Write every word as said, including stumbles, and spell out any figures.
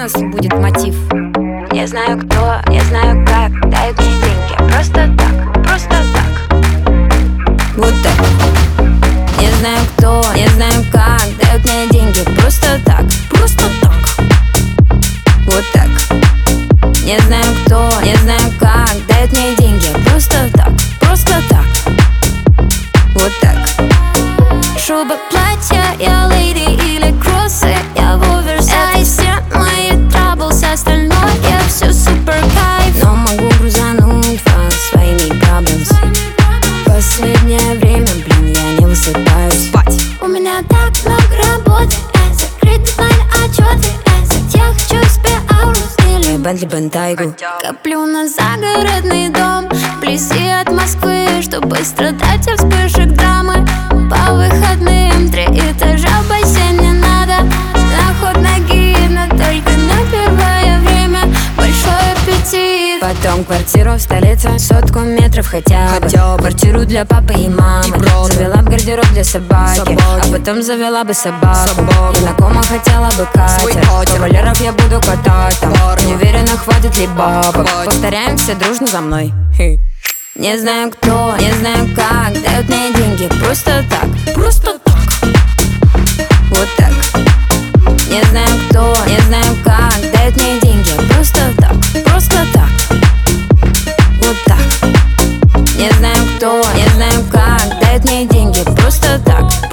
нас будет мотив. Не знаю кто, не знаю как, дают мне деньги просто так, просто так. Вот так. Не знаю кто, не знаю как, дают мне деньги просто так, просто так. Вот так. Не знаю кто, не знаю как, дают мне деньги просто так, просто так. Вот так. Шуба, платье, я леди или кроссы, я в оверсе. Ай, все мои траблс, остальное все супер кайф. Но могу грузануть вас своими проблемс. Последнее время, блин, я не высыпаюсь. Спать. У меня так много работы, я закрыт дедлайн, отчеты, я хочу себе аурус или Бентли, Бентайгу. коплю на загородный дом вблизи от Москвы, чтобы быстро дать от вспышек драмы. По выходным три этажа, бассейн не надо. На ход ноги, но только на первое время. Большой аппетит. Потом квартиру в столице, сотку метров хотя бы, Хотя бы. Квартиру для папы и мамы, И брата. завела бы гардероб для собаки, Собаки. а потом завела бы собаку, Собаку. И на кома хотела бы Свой катер. катер. Кавалеров я буду катать там, Парня. не уверена, хватит ли бабок. Хватит. Повторяем все дружно за мной. Не знаю кто, не знаю как, дают мне деньги просто так, просто так. Вот так. Не знаю кто, не знаю как, дают мне деньги просто так, просто так. Вот так. Не знаю кто, не знаю как, дают мне деньги просто так,